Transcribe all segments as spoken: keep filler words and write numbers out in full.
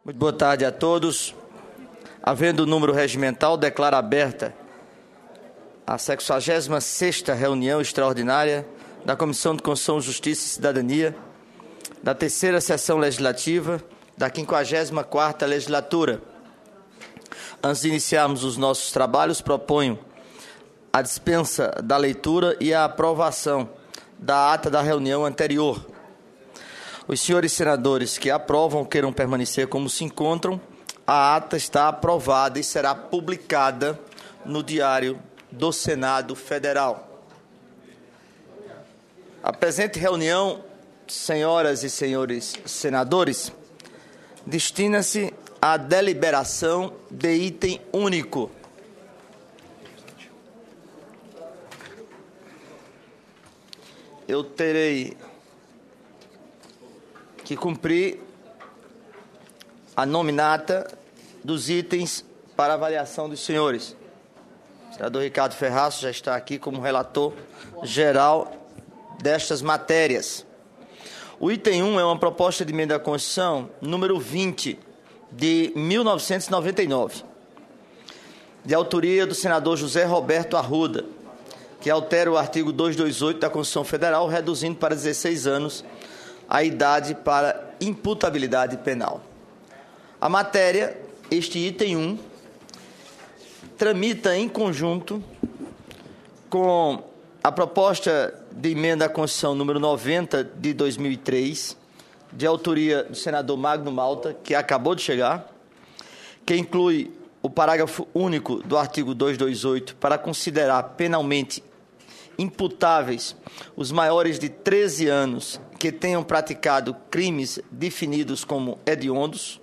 Muito boa tarde a todos. Havendo o número regimental, declaro aberta a sexagésima sexta reunião extraordinária da Comissão de Constituição, Justiça e Cidadania, da terceira sessão legislativa da quinquagésima quarta legislatura. Antes de iniciarmos os nossos trabalhos, proponho a dispensa da leitura e a aprovação da ata da reunião anterior. Os senhores senadores que aprovam queiram permanecer como se encontram. A ata está aprovada e será publicada no Diário do Senado Federal. A presente reunião, senhoras e senhores senadores, destina-se à deliberação de item único. Eu terei que cumprir a nominata dos itens para avaliação dos senhores. O senador Ricardo Ferraz já está aqui como relator geral destas matérias. O item um é uma proposta de emenda à Constituição número vinte, de mil novecentos e noventa e nove, de autoria do senador José Roberto Arruda, que altera o artigo duzentos e vinte e oito da Constituição Federal, reduzindo para dezesseis anos a idade para imputabilidade penal. A matéria, este item um, tramita em conjunto com a proposta de emenda à Constituição número noventa de dois mil e três, de autoria do senador Magno Malta, que acabou de chegar, que inclui o parágrafo único do artigo duzentos e vinte e oito para considerar penalmente imputáveis os maiores de treze anos que tenham praticado crimes definidos como hediondos.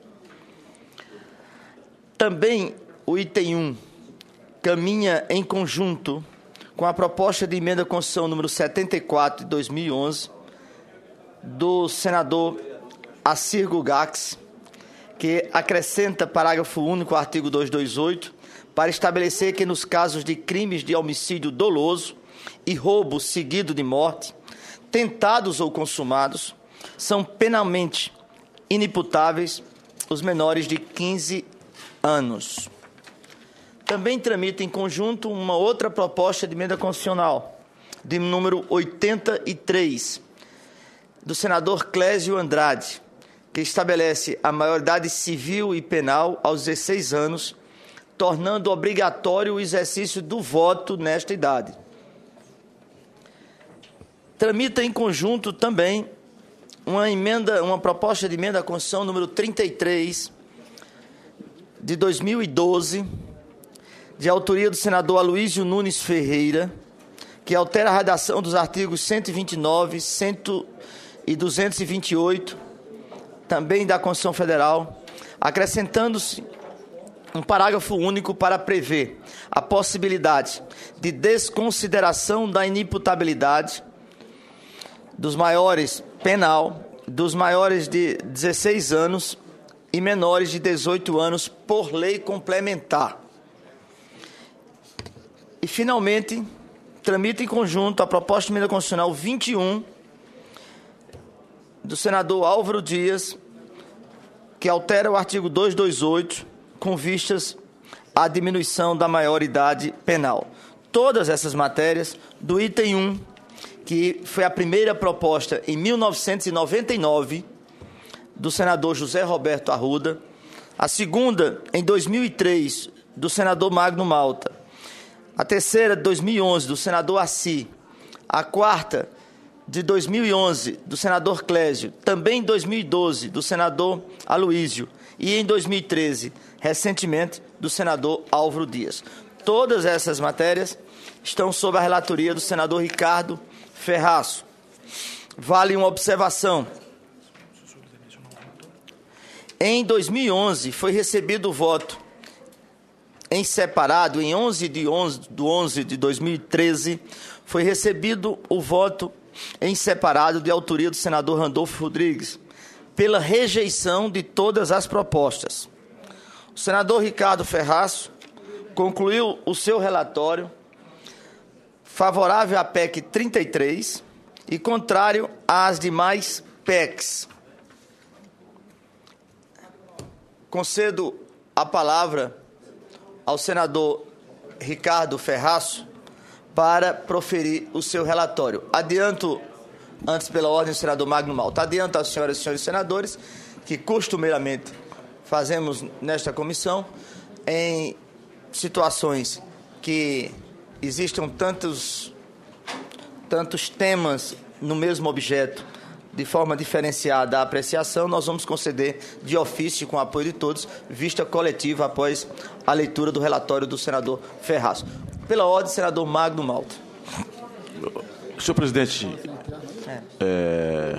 Também o item um caminha em conjunto com a proposta de emenda à Constituição número setenta e quatro de dois mil e onze do senador Assirgo Gax, que acrescenta parágrafo único ao artigo duzentos e vinte e oito para estabelecer que nos casos de crimes de homicídio doloso e roubo seguido de morte, tentados ou consumados, são penalmente inimputáveis os menores de quinze anos. Também tramita em conjunto uma outra proposta de emenda constitucional, de número oitenta e três, do senador Clésio Andrade, que estabelece a maioridade civil e penal aos dezesseis anos, tornando obrigatório o exercício do voto nesta idade. Tramita em conjunto também uma emenda, uma proposta de emenda à Constituição número trinta e três de dois mil e doze, de autoria do senador Aloísio Nunes Ferreira, que altera a redação dos artigos cento e vinte e nove, cem e duzentos e vinte e oito, também da Constituição Federal, acrescentando-se um parágrafo único para prever a possibilidade de desconsideração da inimputabilidade dos maiores penal, dos maiores de dezesseis anos e menores de dezoito anos por lei complementar. E, finalmente, tramita em conjunto a proposta de emenda constitucional vinte e um do senador Álvaro Dias, que altera o artigo duzentos e vinte e oito com vistas à diminuição da maioridade penal. Todas essas matérias do item um, que foi a primeira proposta em mil novecentos e noventa e nove do senador José Roberto Arruda, a segunda em dois mil e três do senador Magno Malta, a terceira de dois mil e onze do senador Assi, a quarta de dois mil e onze do senador Clésio, também em dois mil e doze do senador Aloísio e em dois mil e treze, recentemente, do senador Álvaro Dias. Todas essas matérias estão sob a relatoria do senador Ricardo Ferraz. Vale uma observação. Em dois mil e onze, foi recebido o voto em separado, em onze de onze de dois mil e treze, foi recebido o voto em separado de autoria do senador Randolfo Rodrigues, pela rejeição de todas as propostas. O senador Ricardo Ferraz concluiu o seu relatório favorável à P E C trinta e três e contrário às demais P E Cs. concedo a palavra ao senador Ricardo Ferraço para proferir o seu relatório. Adianto, antes pela ordem, o senador Magno Malta. Adianto às senhoras e senhores senadores que costumeiramente fazemos nesta comissão em situações que existam tantos, tantos temas no mesmo objeto, de forma diferenciada a apreciação, nós vamos conceder de ofício, com o apoio de todos, vista coletiva após a leitura do relatório do senador Ferraço. Pela ordem, senador Magno Malta. Senhor presidente, é. É,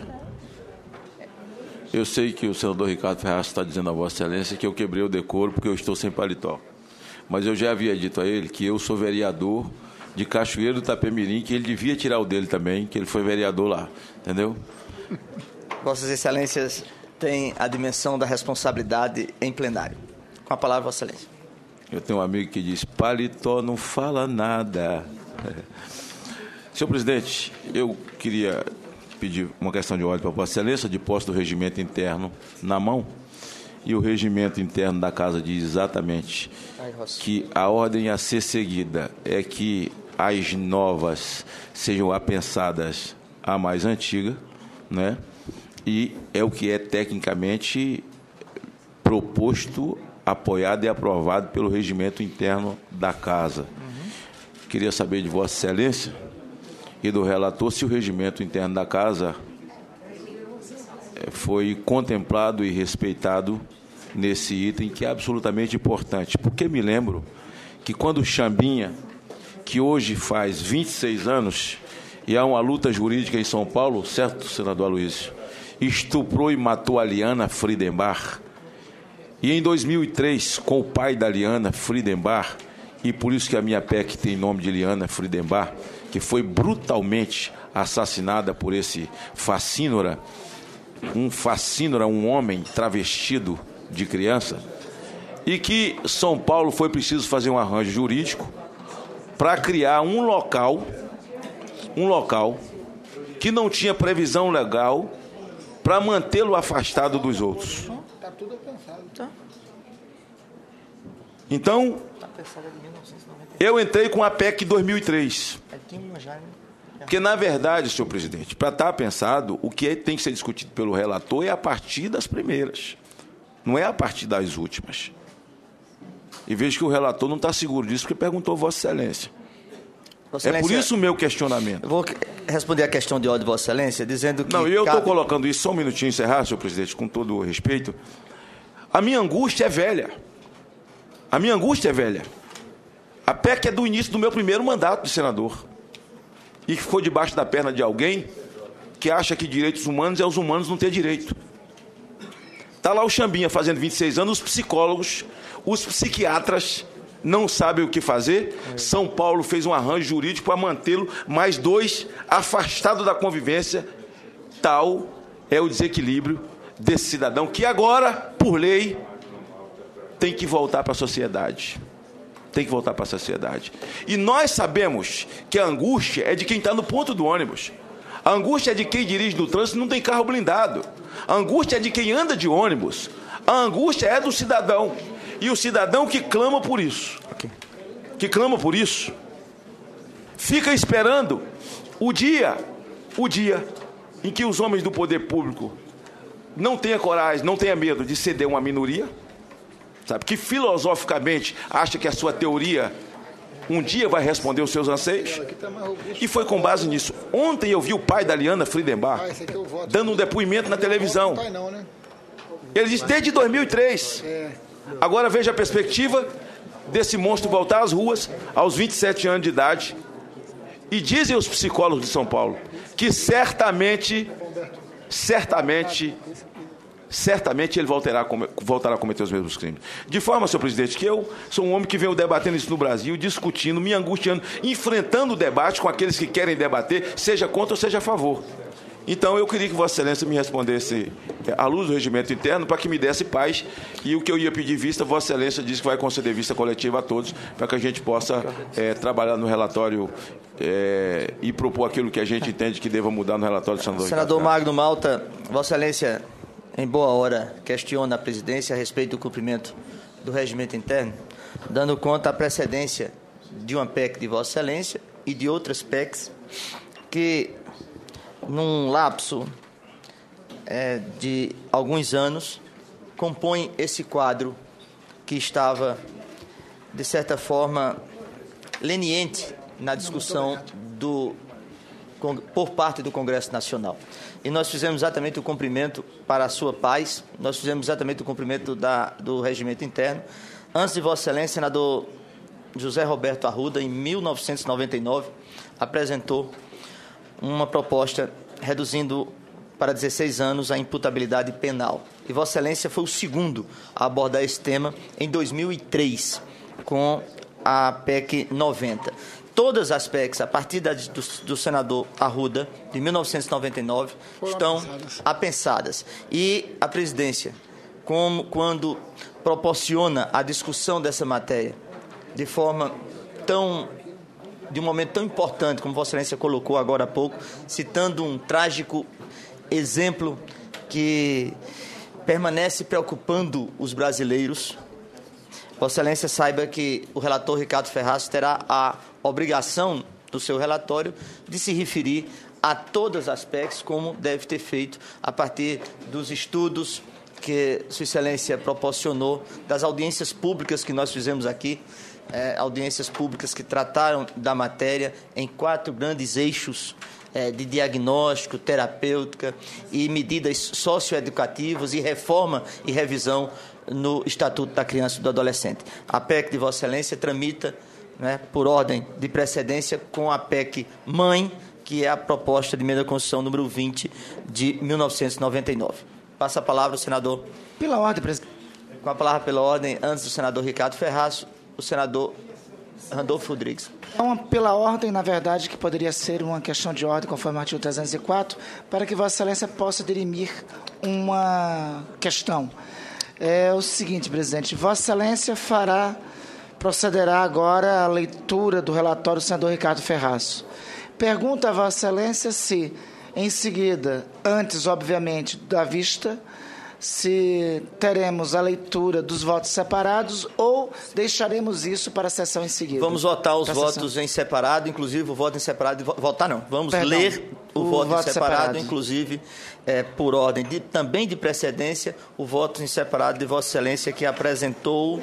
eu sei que o senador Ricardo Ferraço está dizendo a Vossa Excelência que eu quebrei o decoro porque eu estou sem paletó. Mas eu já havia dito a ele que eu sou vereador de Cachoeiro do Itapemirim, que ele devia tirar o dele também, que ele foi vereador lá, entendeu? Vossas Excelências têm a dimensão da responsabilidade em plenário. Com a palavra, Vossa Excelência. Eu tenho um amigo que diz, paletó não fala nada. Senhor presidente, eu queria pedir uma questão de ordem para Vossa Excelência, de posse do regimento interno na mão, e o regimento interno da Casa diz exatamente que a ordem a ser seguida é que as novas sejam apensadas à mais antiga, né? E é o que é tecnicamente proposto, apoiado e aprovado pelo regimento interno da Casa. Uhum. Queria saber de Vossa Excelência e do relator se o regimento interno da Casa foi contemplado e respeitado nesse item, que é absolutamente importante. Porque me lembro que quando o Chambinha, que hoje faz vinte e seis anos, e há uma luta jurídica em São Paulo, certo, senador Aloysio, estuprou e matou a Liana Friedenbach, e em dois mil e três, com o pai da Liana Friedenbach, e por isso que a minha P E C tem nome de Liana Friedenbach, que foi brutalmente assassinada por esse facínora, um facínora, um homem travestido de criança, e que São Paulo foi preciso fazer um arranjo jurídico para criar um local, um local que não tinha previsão legal para mantê-lo afastado dos outros. Está tudo pensado. Então, eu entrei com a P E C dois mil e três. Porque, na verdade, senhor presidente, para estar pensado, o que tem que ser discutido pelo relator é a partir das primeiras, não é a partir das últimas. E vejo que o relator não está seguro disso, porque perguntou a Vossa Excelência. Vossa Excelência, é por isso o meu questionamento. Eu vou responder a questão de ordem de Vossa Excelência, dizendo que... Não, eu estou cabe... colocando isso, só um minutinho, encerrar, senhor presidente, com todo o respeito. A minha angústia é velha. A minha angústia é velha. A P E C é do início do meu primeiro mandato de senador. E que ficou debaixo da perna de alguém que acha que direitos humanos é os humanos não ter direito. Está lá o Chambinha fazendo vinte e seis anos, os psicólogos, os psiquiatras não sabem o que fazer. São Paulo fez um arranjo jurídico para mantê-lo, mais dois, afastado da convivência. Tal é o desequilíbrio desse cidadão que agora, por lei, tem que voltar para a sociedade. Tem que voltar para a sociedade. E nós sabemos que a angústia é de quem está no ponto do ônibus. A angústia é de quem dirige no trânsito e não tem carro blindado. A angústia é de quem anda de ônibus. A angústia é do cidadão. E o cidadão que clama por isso, okay. que clama por isso, fica esperando o dia, o dia em que os homens do poder público não tenham coragem, não tenham medo de ceder uma minoria, sabe, que filosoficamente acha que a sua teoria um dia vai responder os seus anseios, e foi com base nisso. Ontem eu vi o pai da Liana Friedenbach dando um depoimento na televisão. Ele disse desde dois mil e três. Agora veja a perspectiva desse monstro voltar às ruas aos vinte e sete anos de idade. E dizem os psicólogos de São Paulo que certamente, certamente, certamente ele voltará a, com, voltará a cometer os mesmos crimes. De forma, senhor presidente, que eu sou um homem que venho debatendo isso no Brasil, discutindo, me angustiando, enfrentando o debate com aqueles que querem debater, seja contra ou seja a favor. Então, eu queria que Vossa Excelência me respondesse à luz do regimento interno para que me desse paz. E o que eu ia pedir vista, Vossa Excelência disse que vai conceder vista coletiva a todos para que a gente possa é, trabalhar no relatório é, e propor aquilo que a gente entende que deva mudar no relatório do senador. Senador Magno Malta, Vossa Excelência em boa hora, questiona a presidência a respeito do cumprimento do regimento interno, dando conta à precedência de uma P E C de Vossa Excelência e de outras P E Cs que, num lapso é, de alguns anos, compõem esse quadro que estava, de certa forma, leniente na discussão do, por parte do Congresso Nacional. E nós fizemos exatamente o cumprimento para a sua paz, nós fizemos exatamente o cumprimento da, do regimento interno. Antes de Vossa Excelência, senador José Roberto Arruda, em mil novecentos e noventa e nove, apresentou uma proposta reduzindo para dezesseis anos a imputabilidade penal. E Vossa Excelência foi o segundo a abordar esse tema em dois mil e três, com a P E C noventa. Todas as P E Cs, a partir da, do, do senador Arruda, de mil novecentos e noventa e nove, Foram estão apensadas. apensadas. E a presidência, como, quando proporciona a discussão dessa matéria de forma tão, de um momento tão importante, como Vossa Excelência colocou agora há pouco, citando um trágico exemplo que permanece preocupando os brasileiros, Vossa Excelência saiba que o relator Ricardo Ferraz terá a obrigação do seu relatório de se referir a todas as P E Cs, como deve ter feito a partir dos estudos que Sua Excelência proporcionou, das audiências públicas que nós fizemos aqui, é, audiências públicas que trataram da matéria em quatro grandes eixos é, de diagnóstico, terapêutica e medidas socioeducativas e reforma e revisão no Estatuto da Criança e do Adolescente. A P E C de Vossa Excelência tramita, né, por ordem de precedência, com a P E C mãe, que é a proposta de emenda à Constituição número vinte de mil novecentos e noventa e nove. Passa a palavra ao senador. Pela ordem, presidente. Com a palavra pela ordem, antes do senador Ricardo Ferraz, o senador Randolfo Rodrigues. É uma, pela ordem, na verdade, que poderia ser uma questão de ordem, conforme o artigo trezentos e quatro, para que Vossa Excelência possa dirimir uma questão. É o seguinte, presidente, Vossa Excelência fará, procederá agora à leitura do relatório do senador Ricardo Ferraz. Pergunta a Vossa Excelência se, em seguida, antes, obviamente, da vista, se teremos a leitura dos votos separados ou deixaremos isso para a sessão em seguida. Vamos votar os para votos em separado, inclusive o voto em separado. Votar não, vamos Perdão, ler o, o voto, voto em separado, separado. inclusive, é, por ordem de, também de precedência, o voto em separado de Vossa Excelência que apresentou...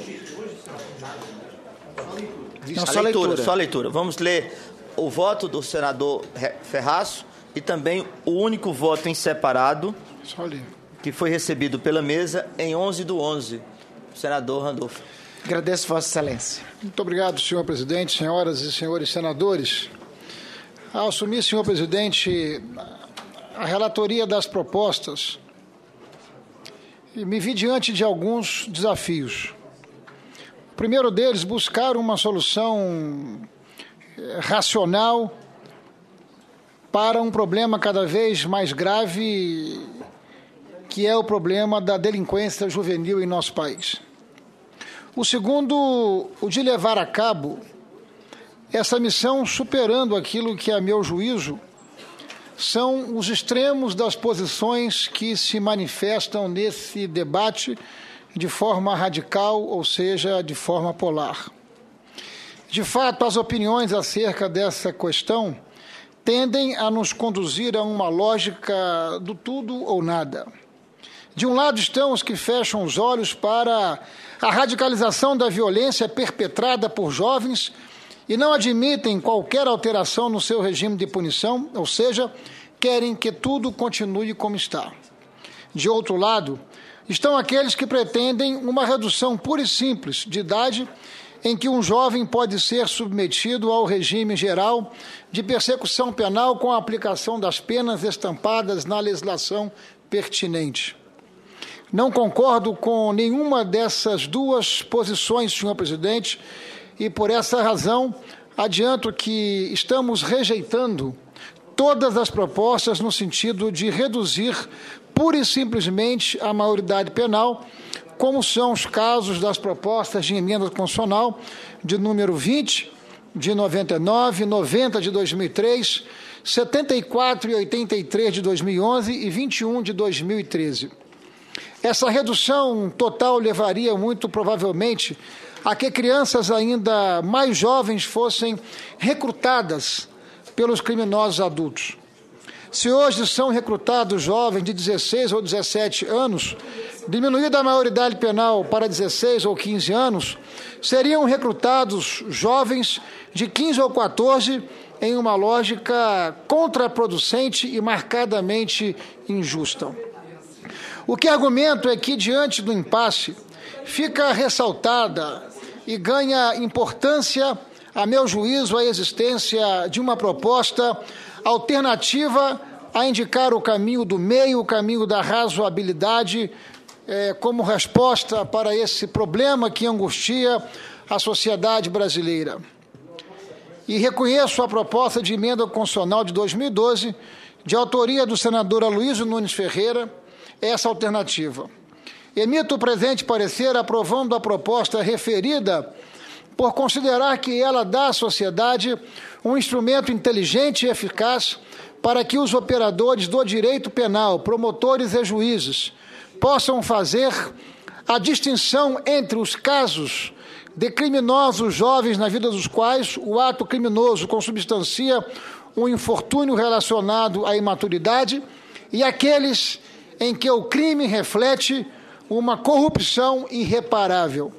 Não, a só leitura, leitura. Só a leitura. Vamos ler o voto do senador Ferraz e também o único voto em separado... Só ler. Que foi recebido pela mesa em onze do onze. Senador Randolfo. Agradeço, Vossa Excelência. Muito obrigado, senhor presidente, senhoras e senhores senadores. Ao assumir, senhor presidente, a relatoria das propostas, me vi diante de alguns desafios. O primeiro deles, buscar uma solução racional para um problema cada vez mais grave, que é o problema da delinquência juvenil em nosso país. O segundo, o de levar a cabo essa missão superando aquilo que, a meu juízo, são os extremos das posições que se manifestam nesse debate de forma radical, ou seja, de forma polar. De fato, as opiniões acerca dessa questão tendem a nos conduzir a uma lógica do tudo ou nada. De um lado estão os que fecham os olhos para a radicalização da violência perpetrada por jovens e não admitem qualquer alteração no seu regime de punição, ou seja, querem que tudo continue como está. De outro lado, estão aqueles que pretendem uma redução pura e simples de idade em que um jovem pode ser submetido ao regime geral de persecução penal com a aplicação das penas estampadas na legislação pertinente. Não concordo com nenhuma dessas duas posições, senhor presidente, e por essa razão adianto que estamos rejeitando todas as propostas no sentido de reduzir pura e simplesmente a maioridade penal, como são os casos das propostas de emenda constitucional de número vinte, de noventa e nove, noventa de dois mil e três, setenta e quatro e oitenta e três de dois mil e onze e vinte e um de dois mil e treze. essa redução total levaria muito provavelmente a que crianças ainda mais jovens fossem recrutadas pelos criminosos adultos. Se hoje são recrutados jovens de dezesseis ou dezessete anos, diminuída a maioridade penal para dezesseis ou quinze anos, seriam recrutados jovens de quinze ou quatorze em uma lógica contraproducente e marcadamente injusta. O que argumento é que, diante do impasse, fica ressaltada e ganha importância, a meu juízo, a existência de uma proposta alternativa a indicar o caminho do meio, o caminho da razoabilidade, eh, como resposta para esse problema que angustia a sociedade brasileira. E reconheço a proposta de emenda constitucional de dois mil e doze, de autoria do senador Aloysio Nunes Ferreira, essa alternativa. Emito o presente parecer aprovando a proposta referida por considerar que ela dá à sociedade um instrumento inteligente e eficaz para que os operadores do direito penal, promotores e juízes, possam fazer a distinção entre os casos de criminosos jovens na vida dos quais o ato criminoso consubstancia um infortúnio relacionado à imaturidade e aqueles em que o crime reflete uma corrupção irreparável.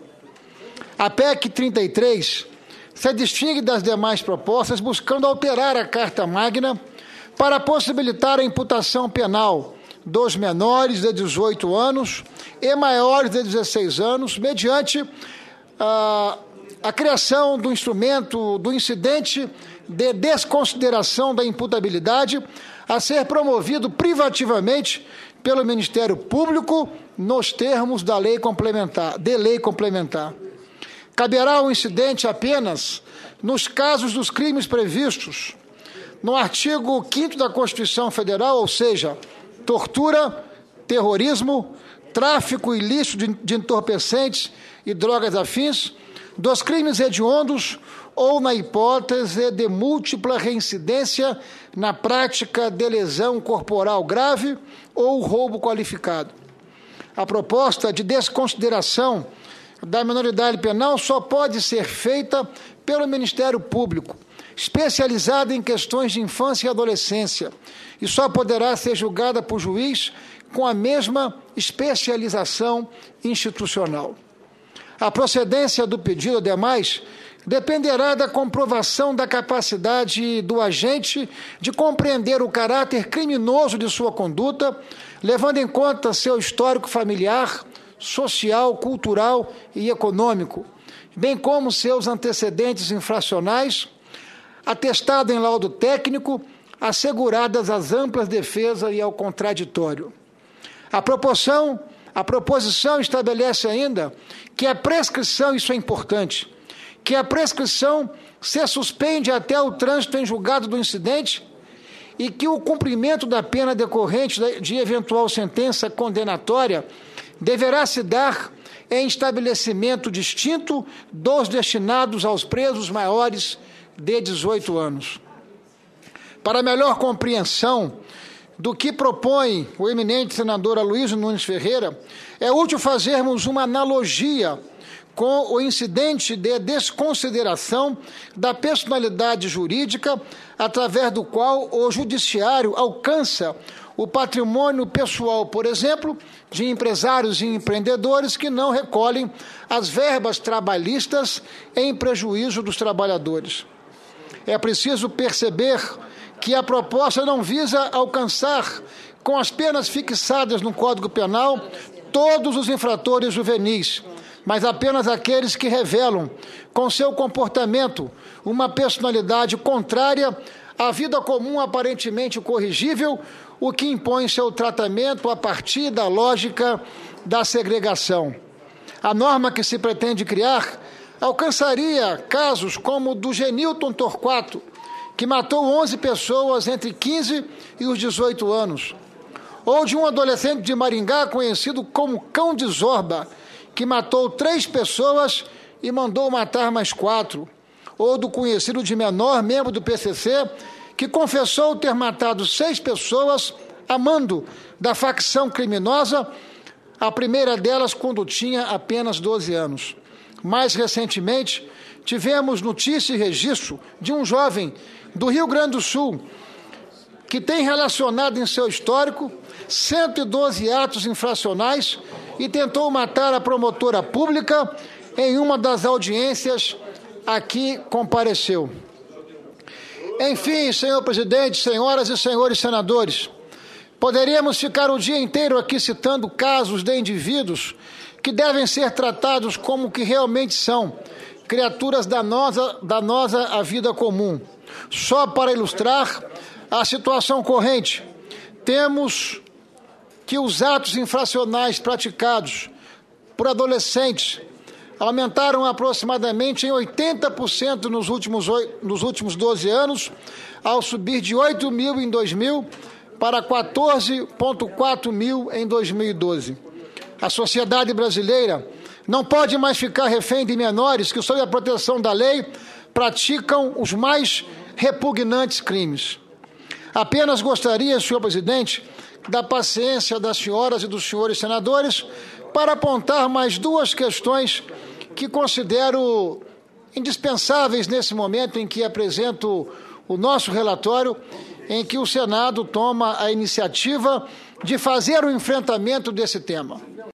A P E C trinta e três se distingue das demais propostas buscando alterar a Carta Magna para possibilitar a imputação penal dos menores de dezoito anos e maiores de dezesseis anos, mediante ah, a criação do instrumento do incidente de desconsideração da imputabilidade a ser promovido privativamente pelo Ministério Público nos termos da lei complementar, de lei complementar. Caberá o incidente apenas nos casos dos crimes previstos no artigo quinto da Constituição Federal, ou seja, tortura, terrorismo, tráfico ilícito de, de entorpecentes e drogas afins, dos crimes hediondos ou na hipótese de múltipla reincidência na prática de lesão corporal grave ou roubo qualificado. A proposta de desconsideração da minoridade penal só pode ser feita pelo Ministério Público, especializado em questões de infância e adolescência, e só poderá ser julgada por juiz com a mesma especialização institucional. A procedência do pedido, ademais, dependerá da comprovação da capacidade do agente de compreender o caráter criminoso de sua conduta, levando em conta seu histórico familiar, social, cultural e econômico, bem como seus antecedentes infracionais, atestado em laudo técnico, asseguradas as amplas defesas e ao contraditório. A proporção, a proposição estabelece ainda que a prescrição, isso é importante, que a prescrição se suspende até o trânsito em julgado do incidente e que o cumprimento da pena decorrente de eventual sentença condenatória deverá se dar em estabelecimento distinto dos destinados aos presos maiores de dezoito anos. Para melhor compreensão do que propõe o eminente senador Aloysio Nunes Ferreira, é útil fazermos uma analogia com o incidente de desconsideração da personalidade jurídica, através do qual o judiciário alcança o patrimônio pessoal, por exemplo, de empresários e empreendedores que não recolhem as verbas trabalhistas em prejuízo dos trabalhadores. É preciso perceber que a proposta não visa alcançar, com as penas fixadas no Código Penal, todos os infratores juvenis, mas apenas aqueles que revelam, com seu comportamento, uma personalidade contrária à vida comum aparentemente corrigível, o que impõe seu tratamento a partir da lógica da segregação. A norma que se pretende criar alcançaria casos como o do Genilton Torquato, que matou onze pessoas entre quinze e os dezoito anos, ou de um adolescente de Maringá conhecido como Cão de Zorba, que matou três pessoas e mandou matar mais quatro, ou do conhecido de menor, membro do P C C, que confessou ter matado seis pessoas a mando da facção criminosa, a primeira delas quando tinha apenas doze anos. Mais recentemente, tivemos notícia e registro de um jovem do Rio Grande do Sul que tem relacionado em seu histórico cento e doze atos infracionais e tentou matar a promotora pública em uma das audiências a que compareceu. Enfim, senhor presidente, senhoras e senhores senadores, poderíamos ficar o dia inteiro aqui citando casos de indivíduos que devem ser tratados como o que realmente são, criaturas danosas danosa à vida comum. Só para ilustrar a situação corrente, temos que os atos infracionais praticados por adolescentes aumentaram aproximadamente em oitenta por cento nos últimos, nos últimos doze anos, ao subir de oito mil em dois mil para quatorze vírgula quatro mil em dois mil e doze. A sociedade brasileira não pode mais ficar refém de menores que, sob a proteção da lei, praticam os mais repugnantes crimes. Apenas gostaria, senhor presidente, da paciência das senhoras e dos senhores senadores para apontar mais duas questões que considero indispensáveis nesse momento em que apresento o nosso relatório, em que o Senado toma a iniciativa de fazer o enfrentamento desse tema.